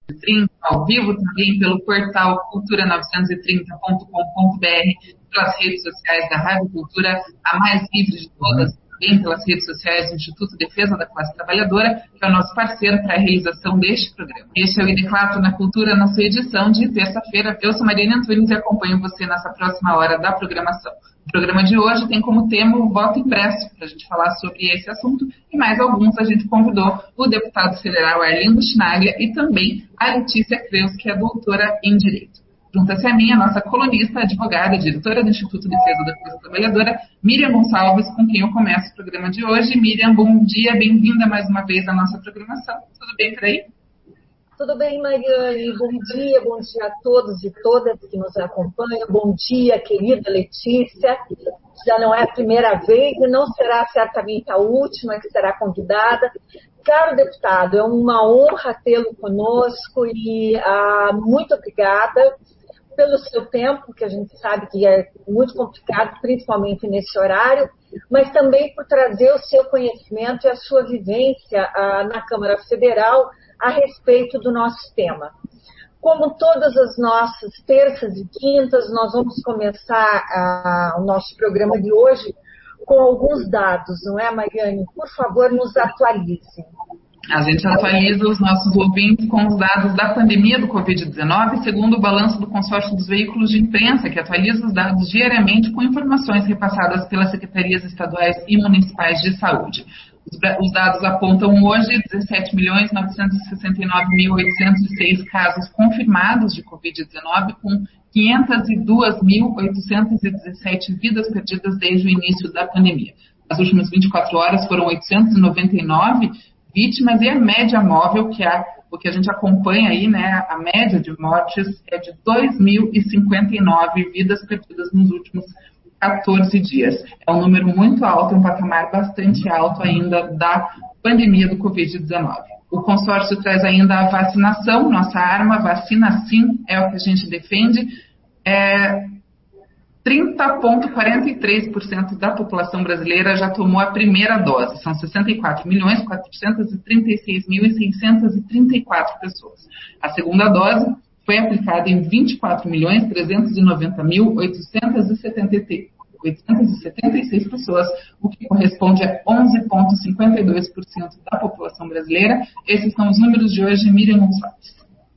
930, ao vivo também pelo portal cultura930.com.br, pelas redes sociais da Rádio Cultura, a mais livre de todas, também pelas redes sociais do Instituto Defesa da Classe Trabalhadora, que é o nosso parceiro para a realização deste programa. Este é o Ideclato na Cultura, na sua edição de terça-feira. Eu sou Mariana Antunes e acompanho você nessa próxima hora da programação. O programa de hoje tem como tema o voto impresso, para a gente falar sobre esse assunto, e mais alguns a gente convidou o deputado federal Arlindo Chinaglia e também a Letícia Creus, que é doutora em Direito. Junta-se a mim, a nossa colunista, advogada, diretora do Instituto de Defesa da Classe Trabalhadora, Miriam Gonçalves, com quem eu começo o programa de hoje. Miriam, bom dia, bem-vinda mais uma vez à nossa programação. Tudo bem por aí? Tudo bem, Mariane? Bom dia a todos e todas que nos acompanham. Bom dia, querida Letícia. Já não é a primeira vez e não será certamente a última que será convidada. Caro deputado, é uma honra tê-lo conosco e muito obrigada pelo seu tempo, que a gente sabe que é muito complicado, principalmente nesse horário, mas também por trazer o seu conhecimento e a sua vivência na Câmara Federal a respeito do nosso tema. Como todas as nossas terças e quintas, nós vamos começar o nosso programa de hoje com alguns dados, não é, Mariane? Por favor, nos atualize. A gente atualiza os nossos ouvintes com os dados da pandemia do Covid-19, segundo o balanço do consórcio dos veículos de imprensa, que atualiza os dados diariamente com informações repassadas pelas secretarias estaduais e municipais de saúde. Os dados apontam hoje 17.969.806 casos confirmados de Covid-19, com 502.817 vidas perdidas desde o início da pandemia. Nas últimas 24 horas foram 899 vítimas e a média móvel, que é o que a gente acompanha aí, né, a média de mortes é de 2.059 vidas perdidas nos últimos 14 dias. É um número muito alto, um patamar bastante alto ainda da pandemia do Covid-19. O consórcio traz ainda a vacinação, nossa arma, vacina sim, é o que a gente defende. 30,43% da população brasileira já tomou a primeira dose. São 64.436.634 pessoas. A segunda dose foi aplicada em 24.390.876 pessoas, o que corresponde a 11,52% da população brasileira. Esses são os números de hoje, Miriam Gonçalves.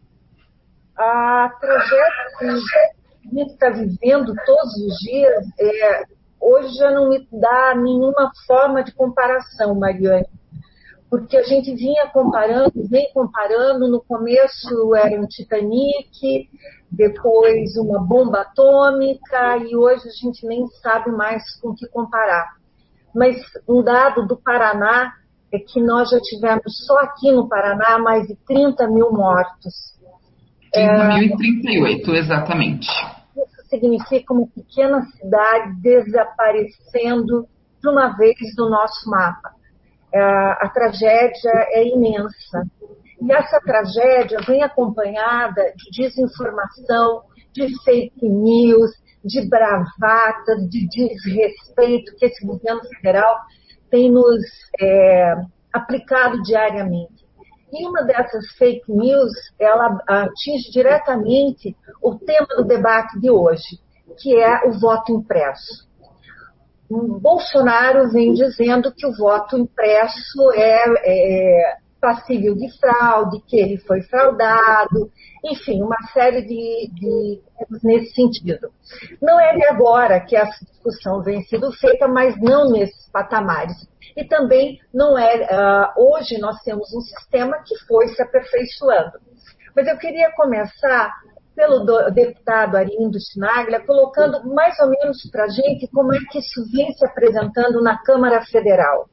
A tragédia que a gente está vivendo todos os dias, hoje já não me dá nenhuma forma de comparação, Mariane. Porque a gente vem comparando, no começo era um Titanic, depois uma bomba atômica, e hoje a gente nem sabe mais com o que comparar. Mas um dado do Paraná é que nós já tivemos só aqui no Paraná mais de 30 mil mortos. 30.038, exatamente. Isso significa uma pequena cidade desaparecendo de uma vez do nosso mapa. A tragédia é imensa. E essa tragédia vem acompanhada de desinformação, de fake news, de bravatas, de desrespeito que esse governo federal tem nos aplicado diariamente. E uma dessas fake news, ela atinge diretamente o tema do debate de hoje, que é o voto impresso. Bolsonaro vem dizendo que o voto impresso é passível de fraude, que ele foi fraudado, enfim, uma série de coisas nesse sentido. Não é de agora que essa discussão vem sendo feita, mas não nesses patamares. E também não hoje nós temos um sistema que foi se aperfeiçoando. Mas eu queria começar pelo deputado Arlindo Chinaglia, colocando mais ou menos para a gente como é que isso vem se apresentando na Câmara Federal.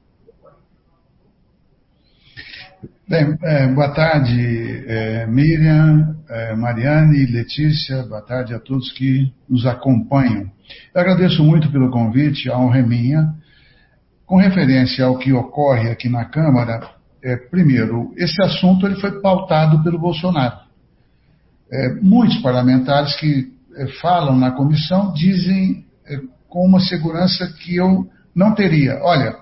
Bem, boa tarde, Miriam, Mariane, Letícia, boa tarde a todos que nos acompanham. Eu agradeço muito pelo convite, a honra é minha. Com referência ao que ocorre aqui na Câmara, primeiro, esse assunto ele foi pautado pelo Bolsonaro. Muitos parlamentares que falam na comissão dizem com uma segurança que eu não teria. Olha,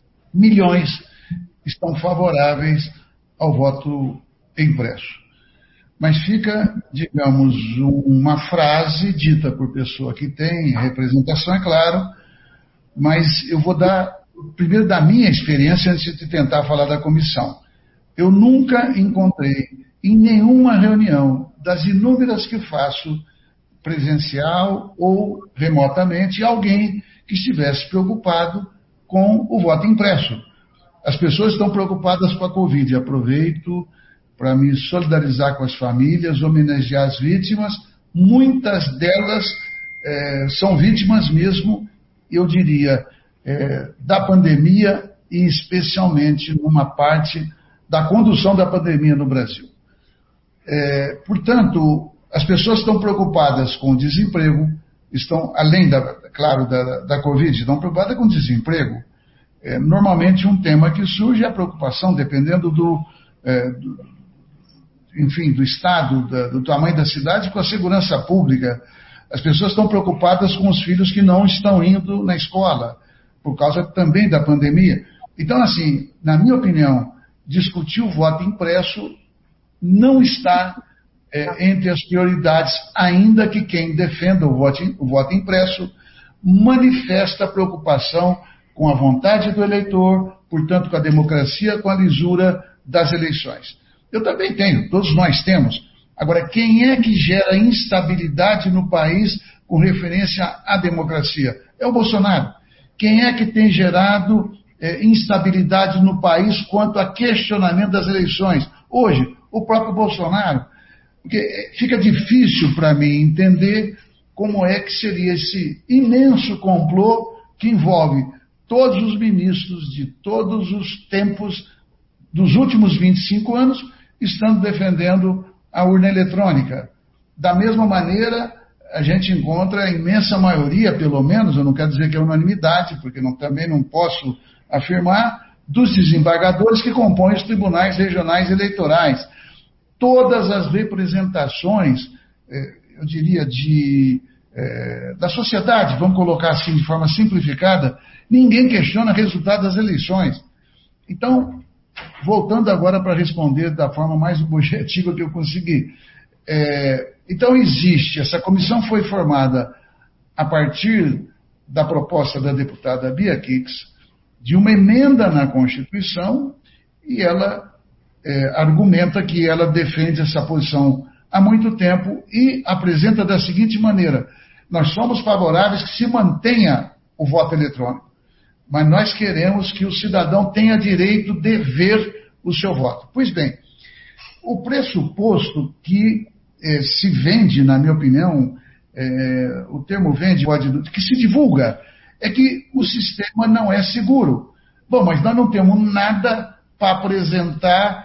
milhões estão favoráveis ao voto impresso. mas fica, digamos, uma frase dita por pessoa que tem representação, é claro, mas eu vou dar, primeiro, da minha experiência, antes de tentar falar da comissão. Eu nunca encontrei, em nenhuma reunião, das inúmeras que faço, presencial ou remotamente, alguém que estivesse preocupado com o voto impresso. As pessoas estão preocupadas com a Covid. Aproveito para me solidarizar com as famílias, homenagear as vítimas. Muitas delas são vítimas mesmo, eu diria, da pandemia e especialmente numa parte da condução da pandemia no Brasil. Portanto, as pessoas estão preocupadas com o desemprego, estão, além, claro, da Covid, estão preocupadas com o desemprego. Normalmente um tema que surge é a preocupação, dependendo do estado, do tamanho da cidade, com a segurança pública. As pessoas estão preocupadas com os filhos que não estão indo na escola, por causa também da pandemia. Então, assim, na minha opinião, discutir o voto impresso não está entre as prioridades, ainda que quem defenda o voto impresso manifesta preocupação com a vontade do eleitor, portanto, com a democracia, com a lisura das eleições. Eu também tenho, todos nós temos. Agora, quem é que gera instabilidade no país com referência à democracia? É o Bolsonaro. Quem é que tem gerado instabilidade no país quanto a questionamento das eleições? Hoje, o próprio Bolsonaro. Porque fica difícil para mim entender como é que seria esse imenso complô que envolve todos os ministros de todos os tempos dos últimos 25 anos estando defendendo a urna eletrônica. Da mesma maneira, a gente encontra a imensa maioria, pelo menos, eu não quero dizer que é unanimidade, porque também não posso afirmar, dos desembargadores que compõem os tribunais regionais eleitorais. Todas as representações, eu diria, da sociedade, vamos colocar assim de forma simplificada, ninguém questiona o resultado das eleições. Então, voltando agora para responder da forma mais objetiva que eu consegui. Então, essa comissão foi formada a partir da proposta da deputada Bia Kicis, de uma emenda na Constituição, e ela argumenta que ela defende essa posição há muito tempo e apresenta da seguinte maneira: nós somos favoráveis que se mantenha o voto eletrônico, mas nós queremos que o cidadão tenha direito de ver o seu voto. Pois bem, o pressuposto que se vende, na minha opinião, o termo vende, que se divulga, é que o sistema não é seguro. Bom, mas nós não temos nada para apresentar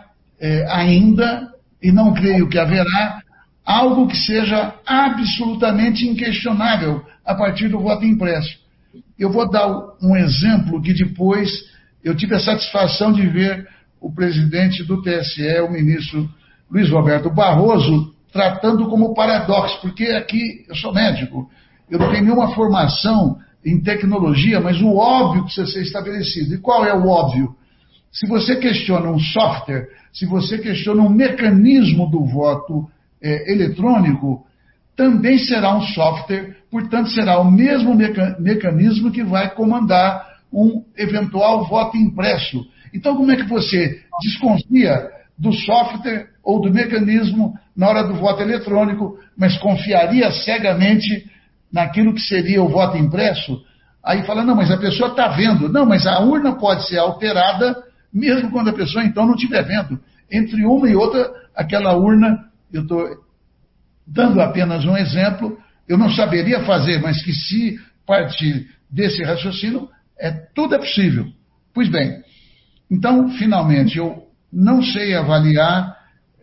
ainda, e não creio que haverá, algo que seja absolutamente inquestionável a partir do voto impresso. Eu vou dar um exemplo que depois eu tive a satisfação de ver o presidente do TSE, o ministro Luiz Roberto Barroso, tratando como paradoxo, porque aqui eu sou médico, eu não tenho nenhuma formação em tecnologia, mas o óbvio precisa ser estabelecido. E qual é o óbvio? Se você questiona um software, se você questiona um mecanismo do voto eletrônico, também será um software, portanto será o mesmo mecanismo que vai comandar um eventual voto impresso. Então, como é que você desconfia do software ou do mecanismo na hora do voto eletrônico, mas confiaria cegamente naquilo que seria o voto impresso? Aí fala, não, mas a pessoa está vendo. Não, mas a urna pode ser alterada mesmo quando a pessoa então não estiver vendo. Entre uma e outra, aquela urna, eu estou dando apenas um exemplo, eu não saberia fazer, mas que se partir desse raciocínio, tudo é possível. Pois bem, então, finalmente, eu não sei avaliar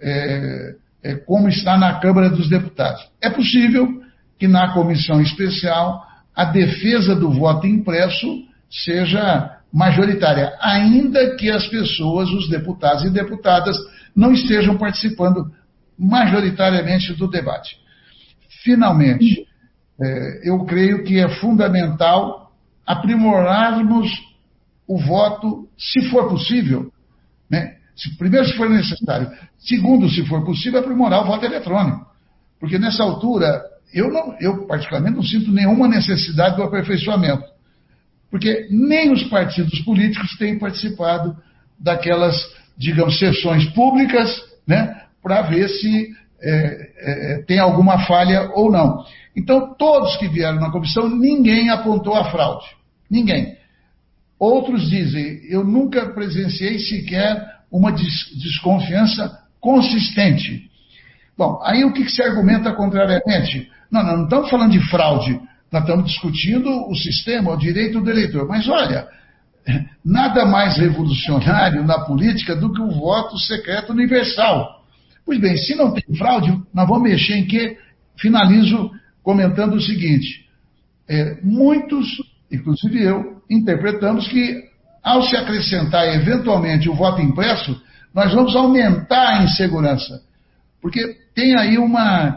como está na Câmara dos Deputados. É possível que na comissão especial a defesa do voto impresso seja majoritária, ainda que as pessoas, os deputados e deputadas, não estejam participando majoritariamente do debate. Finalmente, eu creio que é fundamental aprimorarmos o voto, se for possível, né? Primeiro, se for necessário. Segundo, se for possível, aprimorar o voto eletrônico. Porque nessa altura, eu particularmente não sinto nenhuma necessidade do aperfeiçoamento. Porque nem os partidos políticos têm participado daquelas, digamos, sessões públicas, né, para ver se tem alguma falha ou não. Então, todos que vieram na comissão, ninguém apontou a fraude. Ninguém. Outros dizem, eu nunca presenciei sequer uma desconfiança consistente. Bom, aí o que se argumenta contrariamente? Não estamos falando de fraude, nós estamos discutindo o sistema, o direito do eleitor. Mas olha, nada mais revolucionário na política do que o voto secreto universal. Pois bem, se não tem fraude, nós vamos mexer em quê? Finalizo comentando o seguinte, muitos, inclusive eu, interpretamos que ao se acrescentar eventualmente o voto impresso, nós vamos aumentar a insegurança. Porque tem aí uma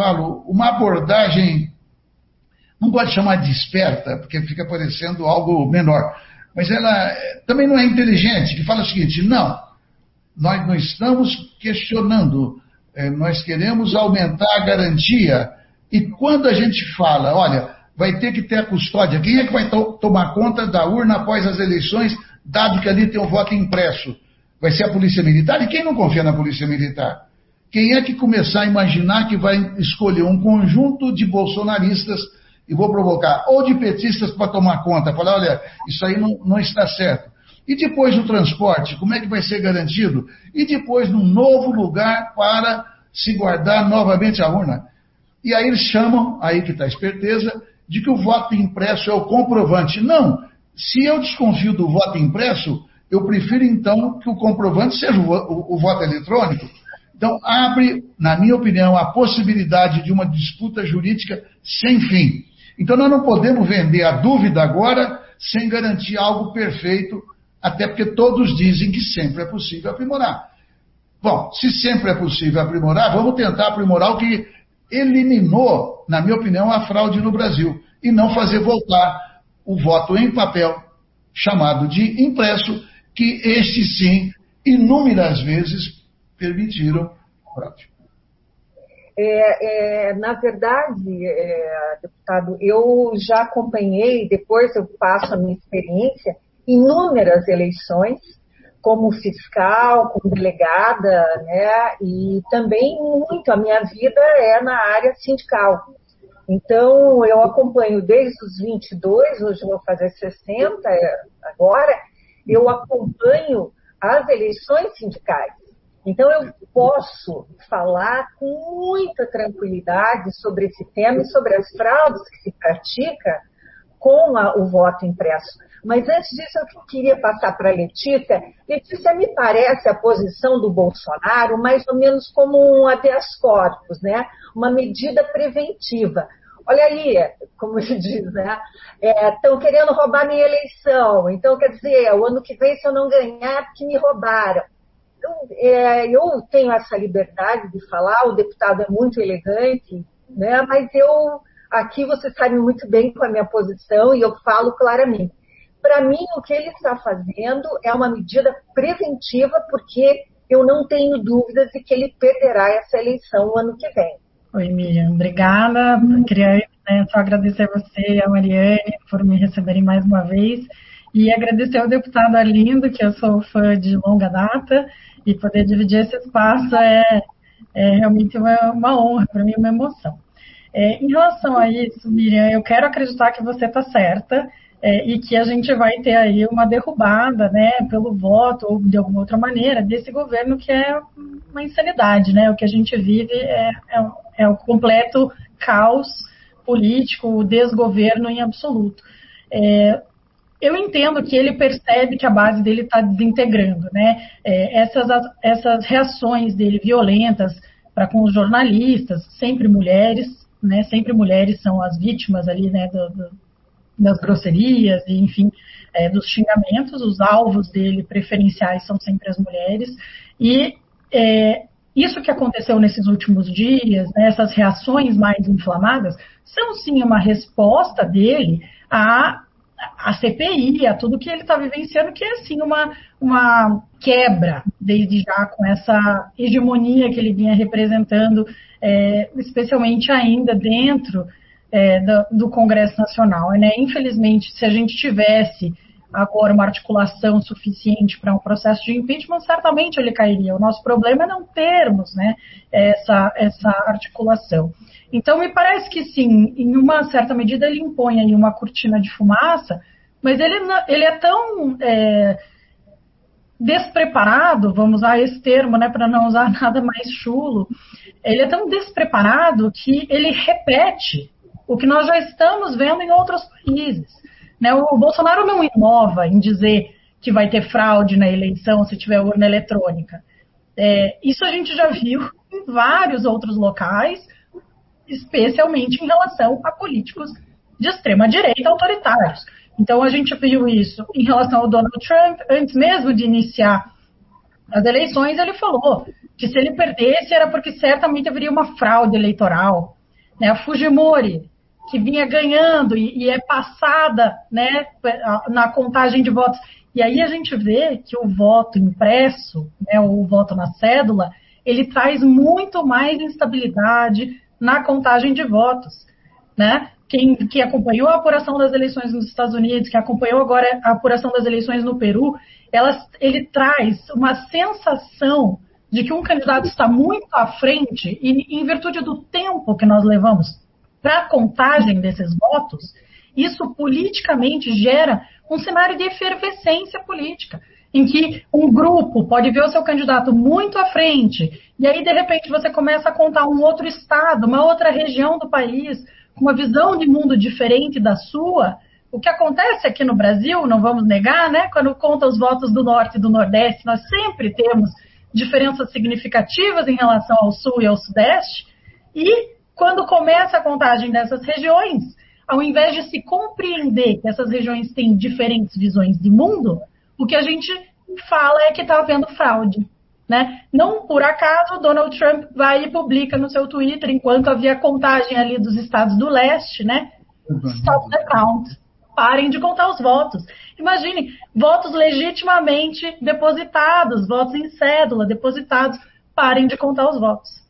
abordagem, não gosto de chamar de esperta, porque fica parecendo algo menor, mas ela também não é inteligente, que fala o seguinte, não, nós não estamos questionando, nós queremos aumentar a garantia, e quando a gente fala, olha, vai ter que ter a custódia, quem é que vai tomar conta da urna após as eleições, dado que ali tem um voto impresso? Vai ser a Polícia Militar? E quem não confia na Polícia Militar? Quem é que começar a imaginar que vai escolher um conjunto de bolsonaristas, e vou provocar, ou de petistas para tomar conta, falar, olha, isso aí não está certo. E depois o transporte, como é que vai ser garantido? E depois num novo lugar para se guardar novamente a urna. E aí eles chamam, aí que está a esperteza, de que o voto impresso é o comprovante. Não, se eu desconfio do voto impresso, eu prefiro então que o comprovante seja o voto eletrônico. Então abre, na minha opinião, a possibilidade de uma disputa jurídica sem fim. Então nós não podemos vender a dúvida agora sem garantir algo perfeito, até porque todos dizem que sempre é possível aprimorar. Bom, se sempre é possível aprimorar, vamos tentar aprimorar o que eliminou, na minha opinião, a fraude no Brasil, e não fazer voltar o voto em papel, chamado de impresso, que este sim, inúmeras vezes, permitiram fraude. Na verdade, deputado, eu já acompanhei, depois eu passo a minha experiência, inúmeras eleições, como fiscal, como delegada, né, e também muito, a minha vida é na área sindical. Então, eu acompanho desde os 22, hoje eu vou fazer 60 agora, eu acompanho as eleições sindicais. Então, eu posso falar com muita tranquilidade sobre esse tema e sobre as fraudes que se pratica com o voto impresso. Mas antes disso, eu queria passar para a Letícia. Letícia, me parece a posição do Bolsonaro mais ou menos como um habeas corpus, né? Uma medida preventiva. Olha aí, como se diz, né? Estão querendo roubar minha eleição. Então, quer dizer, o ano que vem, se eu não ganhar, porque me roubaram. Eu tenho essa liberdade de falar, o deputado é muito elegante, né? Mas aqui você sabe muito bem qual é a minha posição e eu falo claramente. Para mim, o que ele está fazendo é uma medida preventiva, porque eu não tenho dúvidas de que ele perderá essa eleição no ano que vem. Oi, Miriam. Obrigada. Queria só agradecer a você e a Mariane por me receberem mais uma vez e agradecer ao deputado Arlindo, que eu sou fã de longa data, e poder dividir esse espaço é realmente uma honra para mim, uma emoção. Em relação a isso, Miriam, eu quero acreditar que você está certa e que a gente vai ter aí uma derrubada, né, pelo voto ou de alguma outra maneira desse governo que é uma insanidade, né? O que a gente vive é o completo caos político, o desgoverno em absoluto. Eu entendo que ele percebe que a base dele está desintegrando, né? Essas reações dele violentas para com os jornalistas, sempre mulheres, né? Sempre mulheres são as vítimas ali, né? Das grosserias, e, enfim, dos xingamentos. Os alvos dele preferenciais são sempre as mulheres. E isso que aconteceu nesses últimos dias, né? Essas reações mais inflamadas, são sim uma resposta dele a CPI, a tudo que ele está vivenciando, que é assim uma quebra, desde já, com essa hegemonia que ele vinha representando, especialmente ainda dentro do Congresso Nacional. Né? Infelizmente, se a gente tivesse agora uma articulação suficiente para um processo de impeachment, certamente ele cairia. O nosso problema é não termos, né, essa articulação. Então, me parece que sim, em uma certa medida ele impõe aí uma cortina de fumaça, mas ele é tão despreparado, vamos usar esse termo, né, para não usar nada mais chulo, ele é tão despreparado que ele repete o que nós já estamos vendo em outros países. Né? O Bolsonaro não inova em dizer que vai ter fraude na eleição se tiver urna eletrônica. Isso a gente já viu em vários outros locais, especialmente em relação a políticos de extrema-direita autoritários. Então, a gente viu isso em relação ao Donald Trump. Antes mesmo de iniciar as eleições, ele falou que se ele perdesse era porque certamente haveria uma fraude eleitoral. Né? A Fujimori, que vinha ganhando e é passada, né, na contagem de votos. E aí a gente vê que o voto impresso, né, o voto na cédula, ele traz muito mais instabilidade na contagem de votos. Né? Quem acompanhou a apuração das eleições nos Estados Unidos, que acompanhou agora a apuração das eleições no Peru, ele traz uma sensação de que um candidato está muito à frente e, em virtude do tempo que nós levamos para a contagem desses votos, isso politicamente gera um cenário de efervescência política, em que um grupo pode ver o seu candidato muito à frente, e aí, de repente, você começa a contar um outro estado, uma outra região do país, com uma visão de mundo diferente da sua. O que acontece aqui no Brasil, não vamos negar, né? Quando conta os votos do Norte e do Nordeste, nós sempre temos diferenças significativas em relação ao Sul e ao Sudeste, e quando começa a contagem dessas regiões, ao invés de se compreender que essas regiões têm diferentes visões de mundo, o que a gente fala é que está havendo fraude. Né? Não por acaso Donald Trump vai e publica no seu Twitter, enquanto havia contagem ali dos estados do leste, né? Stop the count. Parem de contar os votos. Imagine, votos legitimamente depositados, votos em cédula depositados, parem de contar os votos.